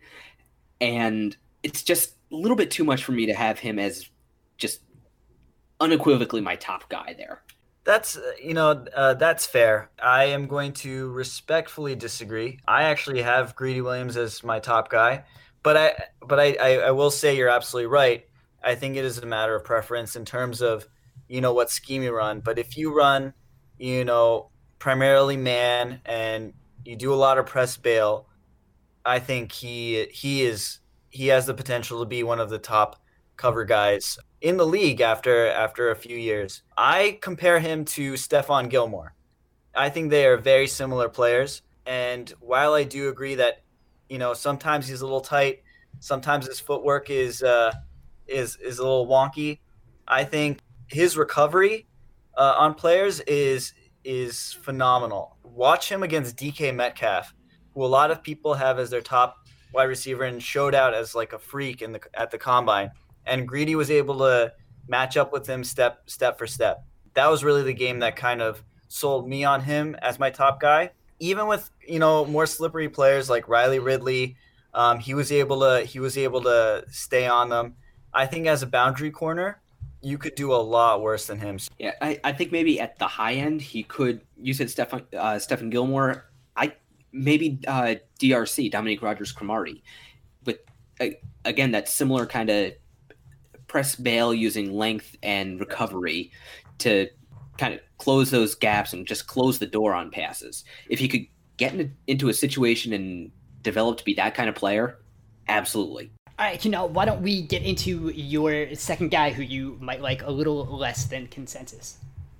and it's just a little bit too much for me to have him as just unequivocally my top guy there. That's, you know, uh, that's fair. I am going to respectfully disagree. I actually have Greedy Williams as my top guy, but I, but I, I, I will say you're absolutely right. I think it is a matter of preference in terms of, you know, what scheme you run. But if you run, you know, primarily man and you do a lot of press bail, I think he he is he has the potential to be one of the top cover guys in the league after after a few years. I compare him to Stephon Gilmore. I think they are very similar players. And while I do agree that, you know, sometimes he's a little tight, sometimes his footwork is uh, is is a little wonky, I think his recovery uh, on players is is phenomenal. Watch him against D K Metcalf, who a lot of people have as their top wide receiver and showed out as like a freak in the at the combine. And Greedy was able to match up with him step step for step. That was really the game that kind of sold me on him as my top guy. Even with, you know, more slippery players like Riley Ridley, um, he was able to he was able to stay on them. I think as a boundary corner, you could do a lot worse than him. Yeah, I, I think maybe at the high end he could. You said Stephen uh, Stephen Gilmore. I maybe uh, D R C Dominique Rodgers-Cromartie, but uh, again that similar kind of press bail using length and recovery to kind of close those gaps and just close the door on passes. If he could get in, into a situation and develop to be that kind of player, absolutely. All right, you know, why don't we get into your second guy who you might like a little less than consensus?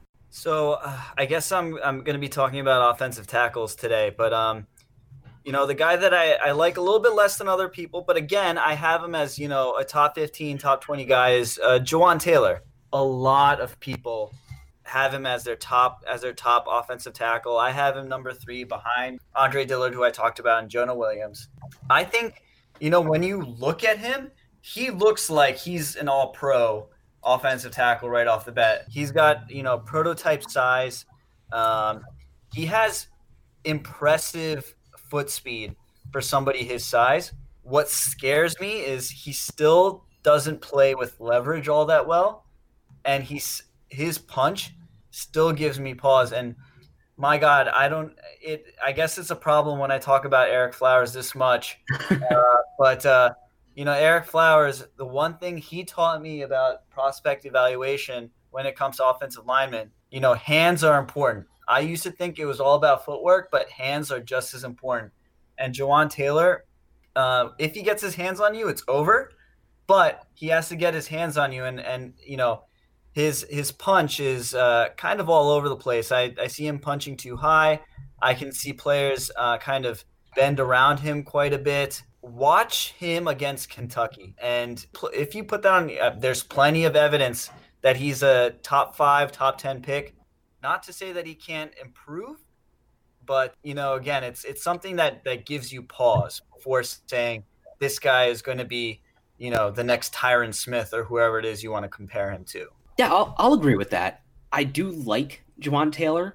So uh, I guess I'm I'm going to be talking about offensive tackles today, but um, you know, the guy that I, I like a little bit less than other people, but again, I have him as, you know, a top fifteen, top twenty guy is uh, Jawaan Taylor. A lot of people have him as their top as their top offensive tackle. I have him number three behind Andre Dillard, who I talked about, and Jonah Williams. I think, you know, when you look at him, he looks like he's an all-pro offensive tackle right off the bat. He's got, you know, prototype size. Um, he has impressive foot speed for somebody his size. What scares me is he still doesn't play with leverage all that well, and he's his punch still gives me pause. And my God, I don't it I guess it's a problem when I talk about Ereck Flowers this much. uh, but uh you know, Ereck Flowers, the one thing he taught me about prospect evaluation when it comes to offensive linemen, you know, hands are important. I used to think it was all about footwork, but hands are just as important. And Jawaan Taylor, uh, if he gets his hands on you, it's over. But he has to get his hands on you, and and you know, his his punch is uh, kind of all over the place. I, I see him punching too high. I can see players uh, kind of bend around him quite a bit. Watch him against Kentucky, and pl- if you put that on, uh, there's plenty of evidence that he's a top five, top ten pick. Not to say that he can't improve, but, you know, again, it's it's something that, that gives you pause before saying this guy is going to be, you know, the next Tyron Smith or whoever it is you want to compare him to. Yeah, I'll, I'll agree with that. I do like Jawaan Taylor.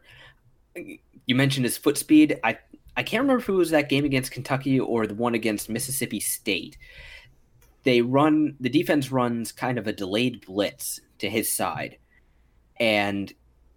You mentioned his foot speed. I, I can't remember if it was that game against Kentucky or the one against Mississippi State. They run, the defense runs kind of a delayed blitz to his side, and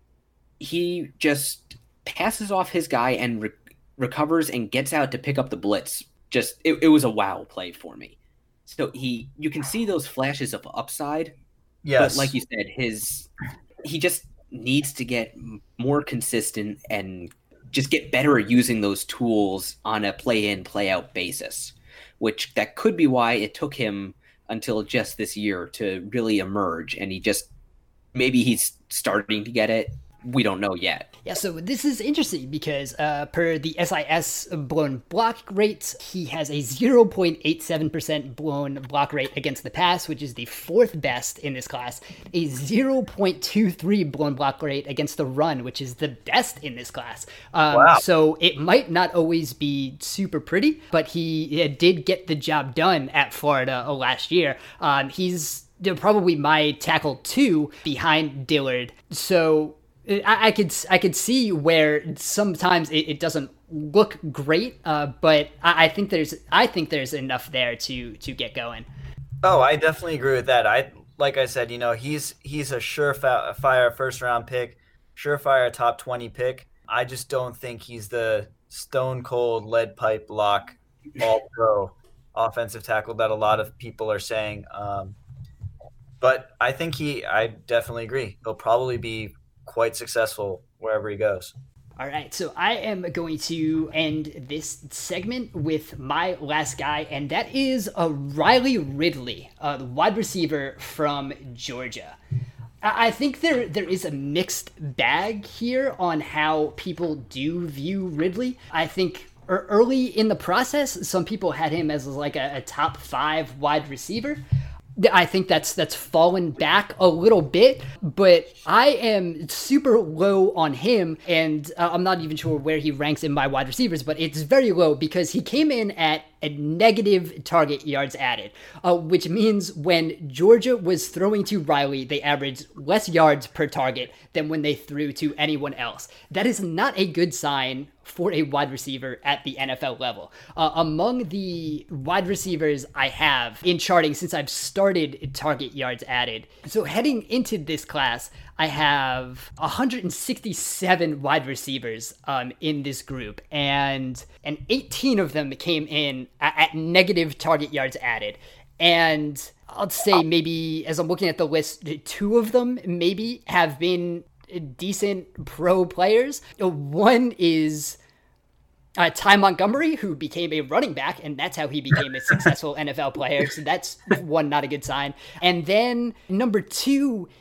he just passes off his guy and re- recovers and gets out to pick up the blitz. Just it, it was a wow play for me. So he, you can see those flashes of upside. Yes, but like you said, his he just needs to get more consistent and just get better at using those tools on a play in, play out basis. Which that could be why it took him until just this year to really emerge, and he just maybe he's starting to get it. We don't know yet. Yeah, so this is interesting because uh, per the S I S blown block rate, he has a zero point eight seven percent blown block rate against the pass, which is the fourth best in this class, a zero point two three blown block rate against the run, which is the best in this class. Um, wow. So it might not always be super pretty, but he uh, did get the job done at Florida uh, last year. Um, he's probably my tackle two behind Dillard. So I, I could I could see where sometimes it, it doesn't look great, uh, but I, I think there's I think there's enough there to to get going. Oh, I definitely agree with that. I like I said, you know, he's he's a surefire first round pick, surefire top twenty pick. I just don't think he's the stone cold lead pipe lock all pro offensive tackle that a lot of people are saying. Um, but I think he I definitely agree. He'll probably be quite successful wherever he goes. All right, so I am going to end this segment with my last guy, and that is uh, Riley Ridley, uh, the wide receiver from Georgia. I think there there is a mixed bag here on how people do view Ridley. I think early in the process, some people had him as like a, a top five wide receiver. I think that's that's fallen back a little bit, but I am super low on him, and uh, I'm not even sure where he ranks in my wide receivers, but it's very low because he came in at a negative target yards added, uh, which means when Georgia was throwing to Riley, they averaged less yards per target than when they threw to anyone else. That is not a good sign for a wide receiver at the N F L level. Uh, among the wide receivers I have in charting since I've started target yards added, so heading into this class, I have one hundred sixty-seven wide receivers um, in this group, and and eighteen of them came in at, at negative target yards added. And I'll say maybe, as I'm looking at the list, two of them maybe have been decent pro players. One is uh, Ty Montgomery, who became a running back, and that's how he became a successful N F L player. So that's one, not a good sign. And then number two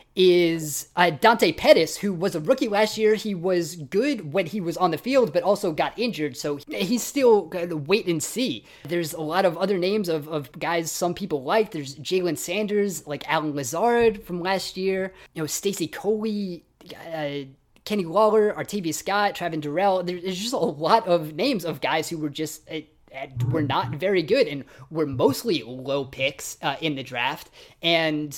is uh, Dante Pettis, who was a rookie last year. He was good when he was on the field, but also got injured. So he's still going to wait and see. There's a lot of other names of, of guys some people like. There's Jalen Sanders, like Alan Lazard from last year. You know, Stacey Coley, uh, Kenny Lawler, Artavius Scott, Travin Durrell. There's just a lot of names of guys who were just uh, were not very good and were mostly low picks uh, in the draft and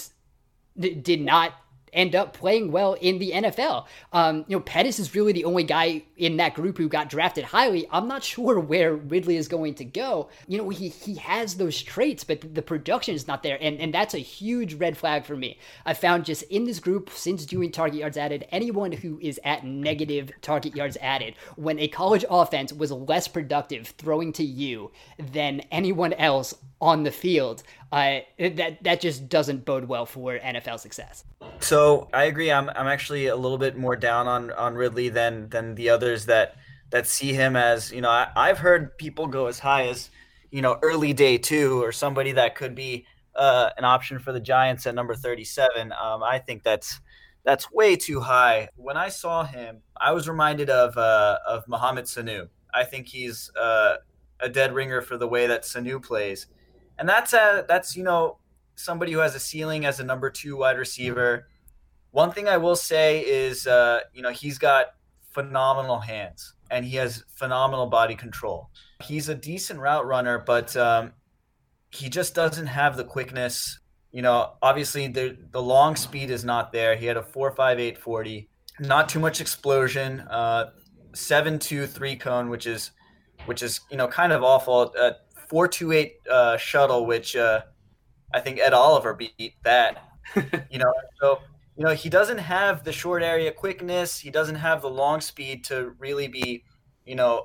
d- did not end up playing well in the N F L. Um, you know, Pettis is really the only guy in that group who got drafted highly. I'm not sure where Ridley is going to go. You know, he he has those traits, but the production is not there, and, and that's a huge red flag for me. I found just in this group, since doing target yards added, anyone who is at negative target yards added, when a college offense was less productive throwing to you than anyone else on the field, uh, that that just doesn't bode well for N F L success. So I agree. I'm I'm actually a little bit more down on, on Ridley than than the others that that see him as, you know, I, I've heard people go as high as, you know, early day two, or somebody that could be uh, an option for the Giants at number thirty-seven. Um, I think that's that's way too high. When I saw him, I was reminded of uh, of Mohamed Sanu. I think he's uh, a dead ringer for the way that Sanu plays. And that's, a, that's you know, somebody who has a ceiling as a number two wide receiver. One thing I will say is, uh, you know, he's got phenomenal hands and he has phenomenal body control. He's a decent route runner, but um, he just doesn't have the quickness. You know, obviously the the long speed is not there. He had a four five eight forty, not too much explosion, uh, seven two three cone, which is, which is, you know, kind of awful. Uh, four two eight uh, shuttle, which uh, I think Ed Oliver beat that. you know, so you know he doesn't have the short area quickness. He doesn't have the long speed to really be, you know,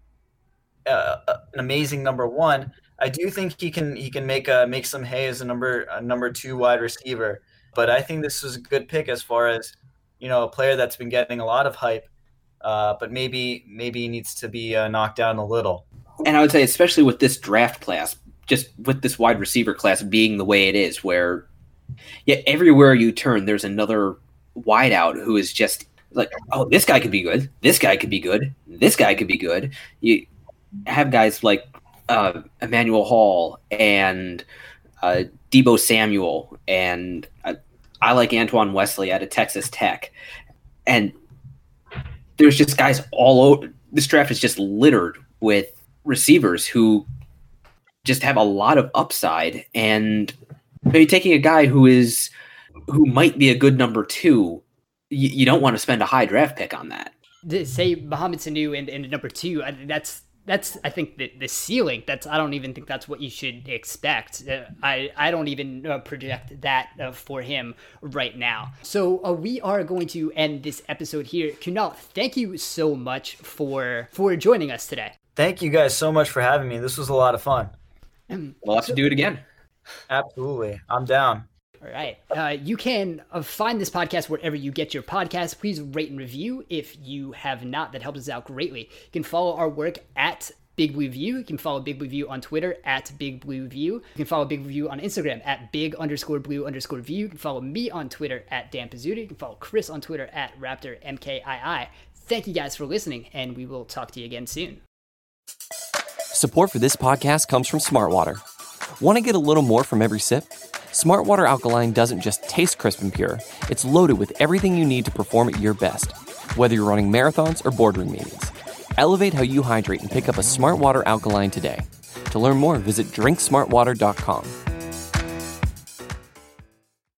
uh, an amazing number one. I do think he can he can make a make some hay as a number a number two wide receiver. But I think this was a good pick as far as, you know, a player that's been getting a lot of hype, uh, but maybe maybe he needs to be uh, knocked down a little. And I would say, especially with this draft class, just with this wide receiver class being the way it is, where yeah, everywhere you turn, there's another wideout who is just like, oh, this guy could be good. This guy could be good. This guy could be good. You have guys like uh, Emmanuel Hall and uh, Deebo Samuel, and uh, I like Antoine Wesley out of Texas Tech. And there's just guys all over. This draft is just littered with receivers who just have a lot of upside, and maybe taking a guy who is who might be a good number two, you, you don't want to spend a high draft pick on that. To say Mohamed Sanu and, and number two, that's that's I think the, the ceiling. That's I don't even think that's what you should expect. Uh, I I don't even uh, project that uh, for him right now. So uh, we are going to end this episode here. Kunal, thank you so much for for joining us today. Thank you guys so much for having me. This was a lot of fun. We'll have to do it again. Absolutely. I'm down. All right. Uh, you can uh, find this podcast wherever you get your podcasts. Please rate and review if you have not. That helps us out greatly. You can follow our work at Big Blue View. You can follow Big Blue View on Twitter at Big Blue View. You can follow Big Blue View on Instagram at Big underscore Blue underscore View. You can follow me on Twitter at Dan Pizzuta. You can follow Chris on Twitter at Raptor M K I I. Thank you guys for listening, and we will talk to you again soon. Support for this podcast comes from Smartwater. Want to get a little more from every sip? Smartwater Alkaline doesn't just taste crisp and pure. It's loaded with everything you need to perform at your best, whether you're running marathons or boardroom meetings. Elevate how you hydrate and pick up a Smartwater Alkaline today. To learn more, visit drink smart water dot com.